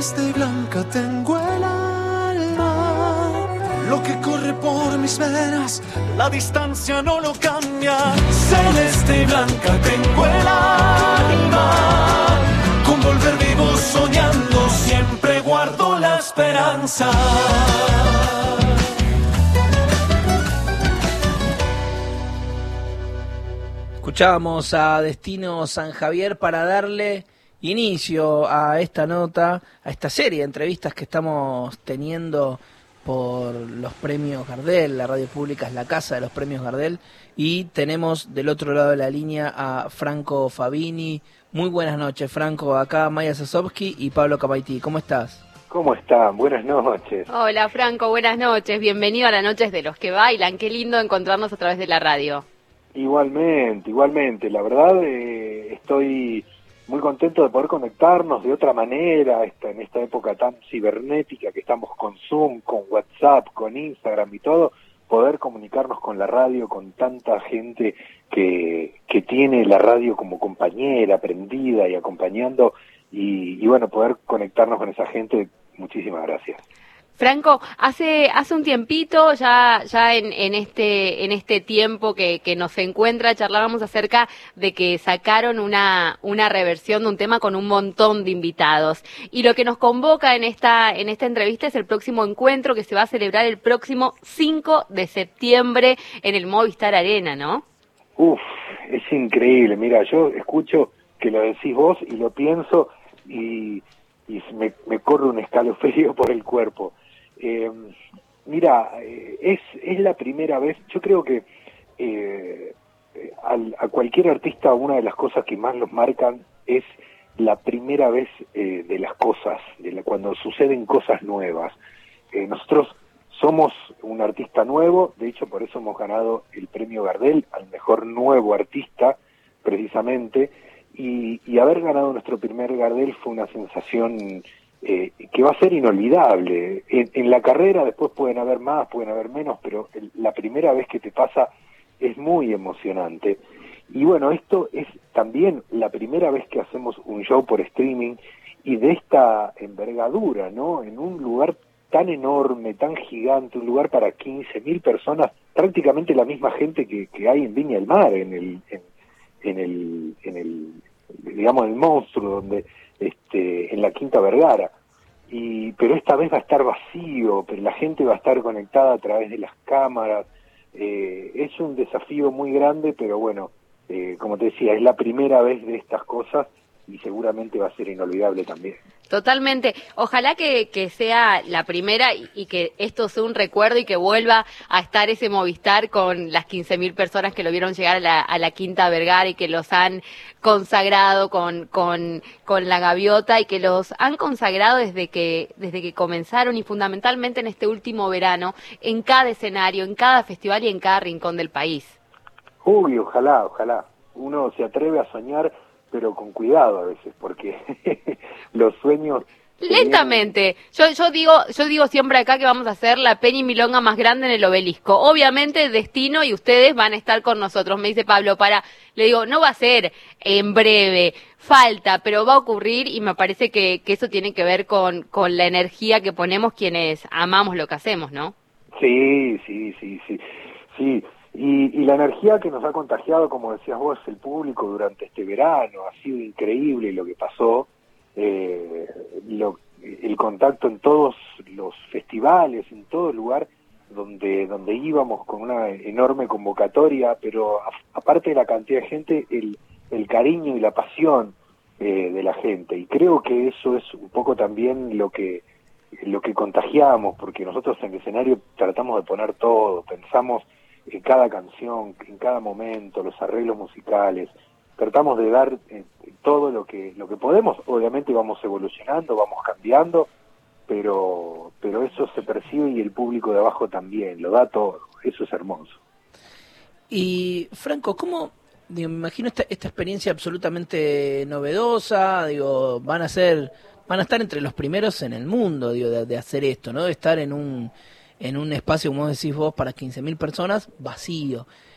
Celeste y blanca tengo el alma, lo que corre por mis venas, la distancia no lo cambia. Celeste y blanca tengo el alma, con volver vivo soñando, siempre guardo la esperanza. Escuchábamos a Destino San Javier para darle inicio a esta nota, a esta serie de entrevistas que estamos teniendo por los premios Gardel. La radio pública es la casa de los premios Gardel y tenemos del otro lado de la línea a Franco Fabini. Muy buenas noches, Franco. Acá Maya Sasovsky y Pablo Camaití. ¿Cómo estás? ¿Cómo están? Buenas noches. Hola, Franco, buenas noches. Bienvenido a las noches de los que bailan. Qué lindo encontrarnos a través de la radio. Igualmente. La verdad, estoy muy contento de poder conectarnos de otra manera en esta época tan cibernética que estamos con Zoom, con WhatsApp, con Instagram y todo, poder comunicarnos con la radio, con tanta gente que tiene la radio como compañera, prendida y acompañando, y bueno, poder conectarnos con esa gente. Muchísimas gracias. Franco, hace un tiempito, ya en este tiempo que nos encuentra, charlábamos acerca de que sacaron una reversión de un tema con un montón de invitados. Y lo que nos convoca en esta entrevista es el próximo encuentro que se va a celebrar el próximo 5 de septiembre en el Movistar Arena, ¿no? Es increíble. Mira, yo escucho que lo decís vos y lo pienso y me corre un escalofrío por el cuerpo. Es la primera vez, yo creo que a cualquier artista una de las cosas que más los marcan es la primera vez de las cosas, cuando suceden cosas nuevas. Nosotros somos un artista nuevo, de hecho por eso hemos ganado el premio Gardel al mejor nuevo artista, precisamente, y haber ganado nuestro primer Gardel fue una sensación que va a ser inolvidable. En la carrera después pueden haber más, pueden haber menos, pero la primera vez que te pasa es muy emocionante. Y bueno, esto es también la primera vez que hacemos un show por streaming y de esta envergadura, ¿no? En un lugar tan enorme, tan gigante, un lugar para 15.000 personas, prácticamente la misma gente que hay en Viña del Mar, en el digamos, el monstruo, donde en la Quinta Vergara, pero esta vez va a estar vacío, pero la gente va a estar conectada a través de las cámaras. Es un desafío muy grande, pero bueno, como te decía, es la primera vez de estas cosas y seguramente va a ser inolvidable también. Totalmente. Ojalá que sea la primera y que esto sea un recuerdo y que vuelva a estar ese Movistar con las 15.000 personas que lo vieron llegar a la Quinta Vergara y que los han consagrado con la gaviota y que los han consagrado desde que comenzaron y fundamentalmente en este último verano, en cada escenario, en cada festival y en cada rincón del país. Ojalá. Uno se atreve a soñar, pero con cuidado a veces, porque los sueños... Lentamente. Yo digo siempre acá que vamos a hacer la peña y milonga más grande en el Obelisco. Obviamente Destino y ustedes van a estar con nosotros. Me dice Pablo, le digo, no va a ser en breve, falta, pero va a ocurrir y me parece que eso tiene que ver con la energía que ponemos quienes amamos lo que hacemos, ¿no? Sí. Y la energía que nos ha contagiado, como decías vos, el público durante este verano, ha sido increíble lo que pasó, el contacto en todos los festivales, en todo lugar donde íbamos con una enorme convocatoria, pero aparte de la cantidad de gente, el cariño y la pasión de la gente, y creo que eso es un poco también lo que contagiamos, porque nosotros en el escenario tratamos de poner todo, pensamos en cada canción, en cada momento, los arreglos musicales, tratamos de dar todo lo que podemos. Obviamente vamos evolucionando, vamos cambiando, pero eso se percibe y el público de abajo también, lo da todo, eso es hermoso. Y Franco, ¿cómo, me imagino esta experiencia absolutamente novedosa, van a estar entre los primeros en el mundo, de hacer esto, ¿no? De estar en un espacio, como decís vos, para 15.000 personas, vacío.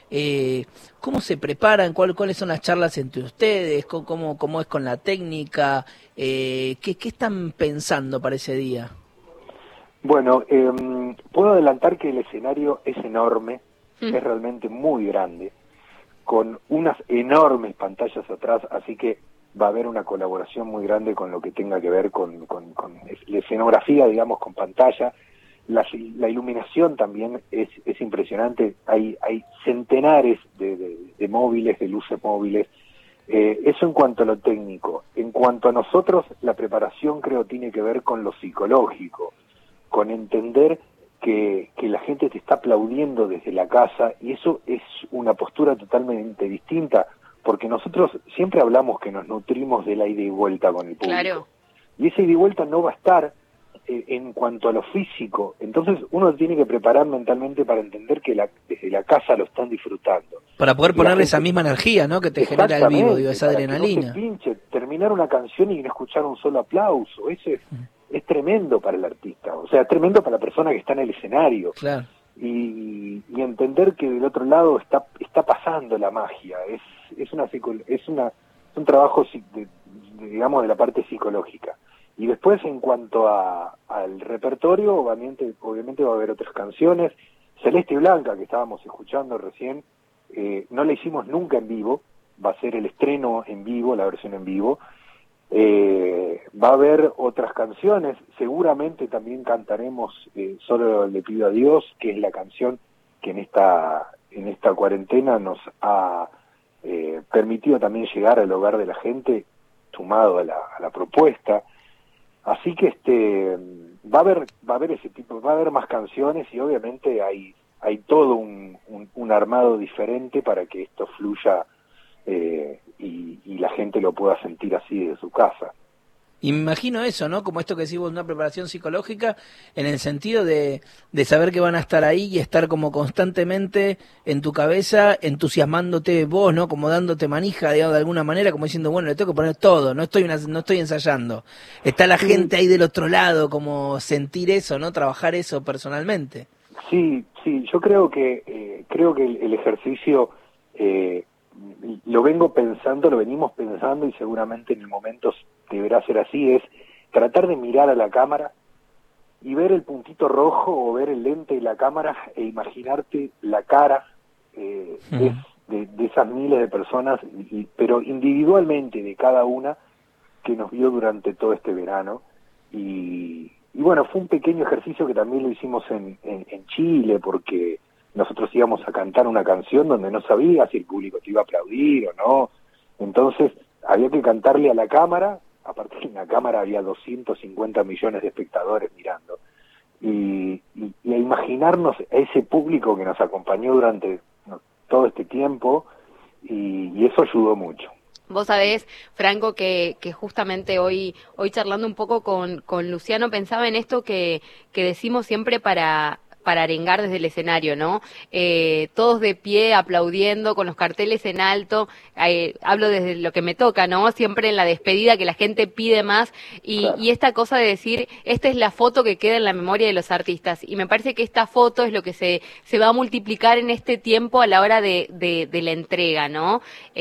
¿Cómo se preparan? ¿Cuáles son las charlas entre ustedes? ¿Cómo es con la técnica? ¿Qué están pensando para ese día? Bueno, puedo adelantar que el escenario es enorme, es realmente muy grande, con unas enormes pantallas atrás, así que va a haber una colaboración muy grande con lo que tenga que ver con la escenografía, digamos, con pantalla. La iluminación también es impresionante, hay centenares de móviles, de luces móviles. Eso en cuanto a lo técnico. En cuanto a nosotros, la preparación creo tiene que ver con lo psicológico, con entender que la gente te está aplaudiendo desde la casa, y eso es una postura totalmente distinta, porque nosotros siempre hablamos que nos nutrimos de la ida y vuelta con el público. Claro. Y esa ida y vuelta no va a estar en cuanto a lo físico. Entonces uno tiene que preparar mentalmente para entender que desde la casa lo están disfrutando. Para poder ponerle esa misma energía, ¿no?, que te genera el vivo, digo, esa adrenalina. Que no se pinche, terminar una canción y no escuchar un solo aplauso, eso es tremendo para el artista, o sea, es tremendo para la persona que está en el escenario. Claro. Y entender que del otro lado está pasando la magia, es un trabajo digamos, de la parte psicológica. Y después, en cuanto al repertorio, obviamente va a haber otras canciones. Celeste y Blanca, que estábamos escuchando recién, no la hicimos nunca en vivo, va a ser el estreno en vivo, la versión en vivo. Va a haber otras canciones, seguramente también cantaremos Solo le pido a Dios, que es la canción que en esta cuarentena nos ha permitido también llegar al hogar de la gente, sumado a la propuesta. Así que va a haber ese tipo, va a haber más canciones, y obviamente hay todo un armado diferente para que esto fluya y la gente lo pueda sentir así desde su casa. Y me imagino eso, ¿no? Como esto que decimos, una preparación psicológica en el sentido de saber que van a estar ahí y estar como constantemente en tu cabeza, entusiasmándote vos, ¿no? Como dándote manija, digamos, de alguna manera, como diciendo, bueno, le tengo que poner todo, no estoy ensayando. Está la gente ahí del otro lado, como sentir eso, ¿no? Trabajar eso personalmente. Sí, yo creo que el ejercicio lo venimos pensando, y seguramente en el momento deberá ser así, es tratar de mirar a la cámara y ver el puntito rojo o ver el lente de la cámara e imaginarte la cara de esas miles de personas, pero individualmente de cada una que nos vio durante todo este verano. Y bueno, fue un pequeño ejercicio que también lo hicimos en Chile, porque nosotros íbamos a cantar una canción donde no sabía si el público te iba a aplaudir o no. Entonces había que cantarle a la cámara, aparte que en la cámara había 250 millones de espectadores mirando, y a imaginarnos a ese público que nos acompañó durante todo este tiempo, y eso ayudó mucho. Vos sabés, Franco, que justamente hoy charlando un poco con Luciano, pensaba en esto que decimos siempre para arengar desde el escenario, ¿no? Todos de pie, aplaudiendo, con los carteles en alto. Hablo desde lo que me toca, ¿no? Siempre en la despedida, que la gente pide más, y esta cosa de decir, esta es la foto que queda en la memoria de los artistas, y me parece que esta foto es lo que se va a multiplicar en este tiempo a la hora de la entrega, ¿no?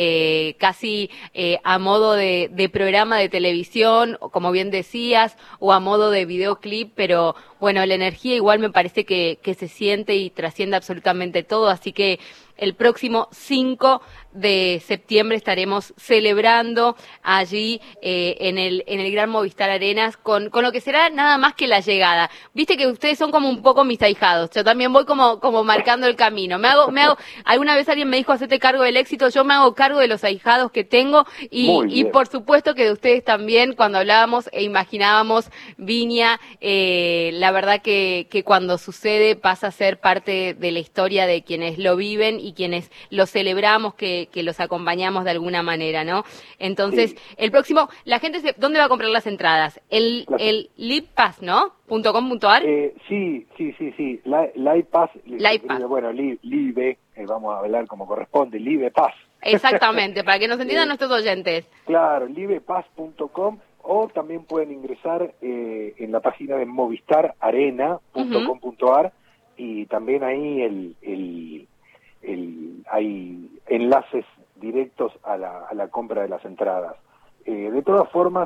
Casi a modo de programa de televisión, como bien decías, o a modo de videoclip, pero bueno, la energía igual me parece que se siente y trasciende absolutamente todo, así que el próximo 5 de septiembre estaremos celebrando allí en el Gran Movistar Arenas con lo que será nada más que la llegada. Viste que ustedes son como un poco mis ahijados, yo también voy como marcando el camino. Me hago, alguna vez alguien me dijo, hacete cargo del éxito, yo me hago cargo de los ahijados que tengo, y por supuesto que de ustedes también. Cuando hablábamos e imaginábamos Viña, la verdad que cuando sucede pasa a ser parte de la historia de quienes lo viven y quienes lo celebramos, que los acompañamos de alguna manera, ¿no? Entonces, el próximo, la gente, ¿dónde va a comprar las entradas? El Livepass, ¿no? .com.ar. Sí. Livepass. Livepass. Bueno, Live, vamos a hablar como corresponde, Livepass. Exactamente, para que nos entiendan nuestros oyentes. Claro, livepass.com, o también pueden ingresar en la página de movistararena.com.ar, y también ahí hay enlaces directos a la compra de las entradas. De todas formas,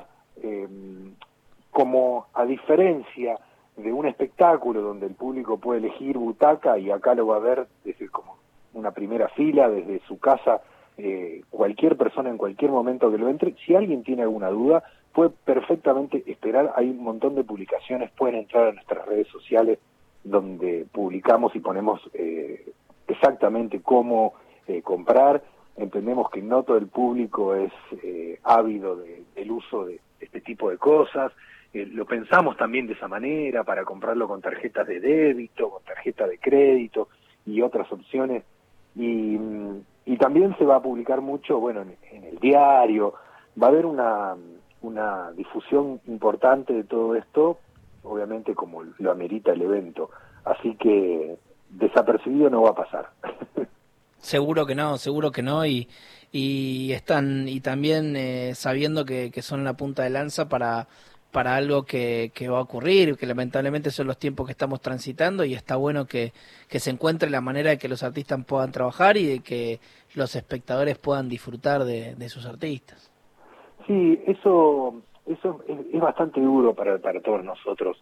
como a diferencia de un espectáculo donde el público puede elegir butaca, y acá lo va a ver desde como una primera fila, desde su casa, cualquier persona en cualquier momento que lo entre, si alguien tiene alguna duda, puede perfectamente esperar. Hay un montón de publicaciones, pueden entrar a nuestras redes sociales donde publicamos y ponemos exactamente cómo comprar. Entendemos que no todo el público es ávido del uso de este tipo de cosas. Lo pensamos también de esa manera, para comprarlo con tarjetas de débito, con tarjeta de crédito y otras opciones. Y también se va a publicar mucho, bueno, en el diario. Va a haber una difusión importante de todo esto, obviamente como lo amerita el evento. Así que desapercibido no va a pasar. Seguro que no, y están, y también sabiendo que son la punta de lanza para algo que va a ocurrir, que lamentablemente son los tiempos que estamos transitando, y está bueno que se encuentre la manera de que los artistas puedan trabajar y de que los espectadores puedan disfrutar de sus artistas. Sí, eso es bastante duro para todos nosotros.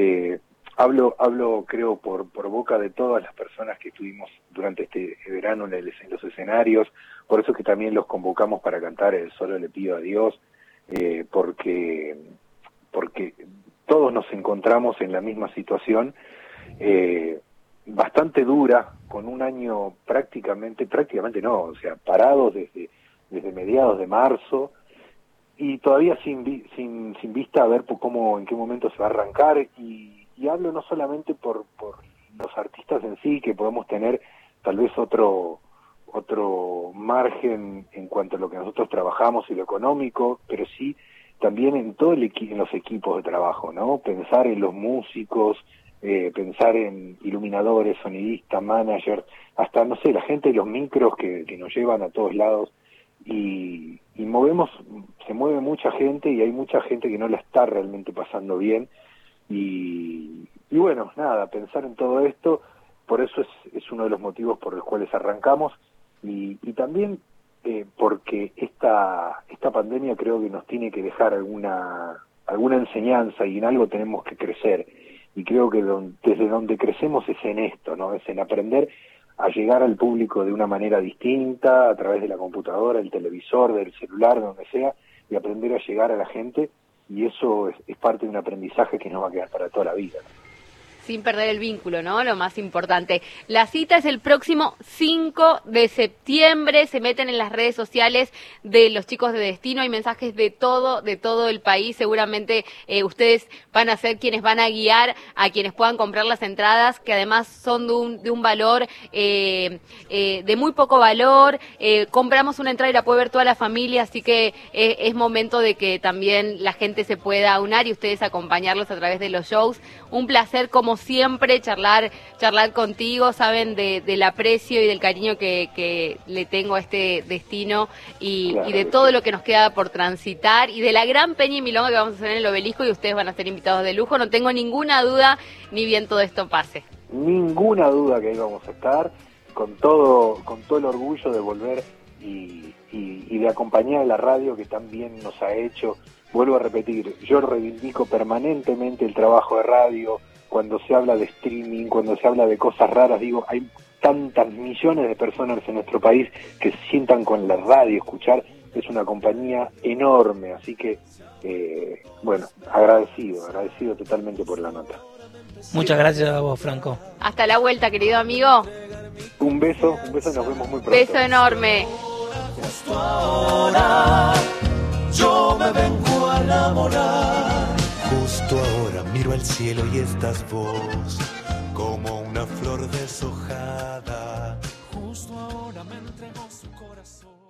Hablo creo por boca de todas las personas que estuvimos durante este verano en los escenarios. Por eso es que también los convocamos para cantar el Solo le pido a Dios, porque todos nos encontramos en la misma situación, bastante dura, con un año prácticamente no, o sea, parados desde mediados de marzo, y todavía sin vista a ver en qué momento se va a arrancar. Y hablo no solamente por los artistas en sí, que podemos tener tal vez otro margen en cuanto a lo que nosotros trabajamos y lo económico, pero sí también en en los equipos de trabajo, ¿no? Pensar en los músicos, pensar en iluminadores, sonidistas, managers, hasta, no sé, la gente de los micros que nos llevan a todos lados, y se mueve mucha gente, y hay mucha gente que no la está realmente pasando bien, y bueno, nada, pensar en todo esto. Por eso es uno de los motivos por los cuales arrancamos, y también porque esta pandemia creo que nos tiene que dejar alguna enseñanza, y en algo tenemos que crecer, y creo que desde donde crecemos es en esto, ¿no? Es en aprender a llegar al público de una manera distinta, a través de la computadora, el televisor, del celular, donde sea, y aprender a llegar a la gente, y eso es parte de un aprendizaje que nos va a quedar para toda la vida, ¿no? Sin perder el vínculo, ¿no? Lo más importante. La cita es el próximo 5 de septiembre. Se meten en las redes sociales de los chicos de Destino. Hay mensajes de todo el país. Seguramente ustedes van a ser quienes van a guiar a quienes puedan comprar las entradas, que además son de un valor, de muy poco valor. Compramos una entrada y la puede ver toda la familia, así que es momento de que también la gente se pueda unar y ustedes acompañarlos a través de los shows. Un placer, como siempre, charlar contigo. Saben del aprecio y del cariño que le tengo a este destino, y de todo lo que nos queda por transitar, y de la gran peña y milonga que vamos a hacer en el Obelisco, y ustedes van a ser invitados de lujo. No tengo ninguna duda, ni bien todo esto pase. Ninguna duda que ahí vamos a estar, con todo el orgullo de volver y de acompañar a la radio, que tan bien nos ha hecho. Vuelvo a repetir, yo reivindico permanentemente el trabajo de radio. Cuando se habla de streaming, cuando se habla de cosas raras, digo, hay tantas millones de personas en nuestro país que se sientan con la radio, escuchar, es una compañía enorme, así que, bueno, agradecido totalmente por la nota. Muchas gracias a vos, Franco. Hasta la vuelta, querido amigo. Un beso, nos vemos muy pronto. Beso enorme. Justo ahora yo me vengo a enamorar. Justo ahora miro al cielo y estás vos, como una flor deshojada. Justo ahora me entregó su corazón.